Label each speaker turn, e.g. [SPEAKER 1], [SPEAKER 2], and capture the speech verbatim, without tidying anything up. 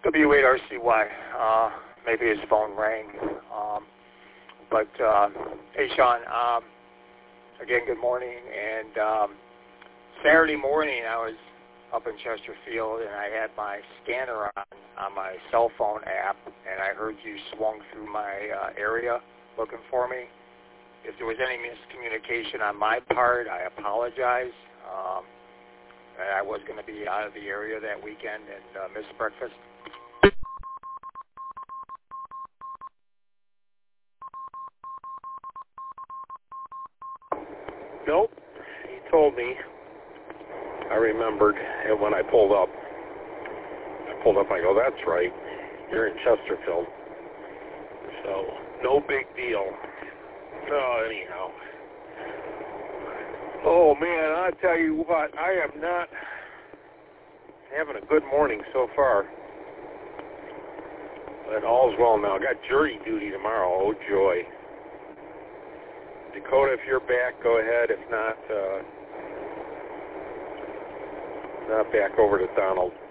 [SPEAKER 1] W eight R C Y. Uh, maybe his phone rang. Um, but, uh, hey, Sean, um, again, good morning. And um, Saturday morning, I was up in Chesterfield, and I had my scanner on on my cell phone app, and I heard you swung through my uh, area looking for me. If there was any miscommunication on my part, I apologize. Um, I was going to be out of the area that weekend and uh, missed breakfast.
[SPEAKER 2] Nope. He told me. I remembered, and when I pulled up, I pulled up, I go, that's right. You're in Chesterfield. So, no big deal. Oh, anyhow. Oh, man, I tell you what, I am not having a good morning so far. But all's well now. I got jury duty tomorrow. Oh, joy. Dakota, if you're back, go ahead. If not, uh, not back over to Donald.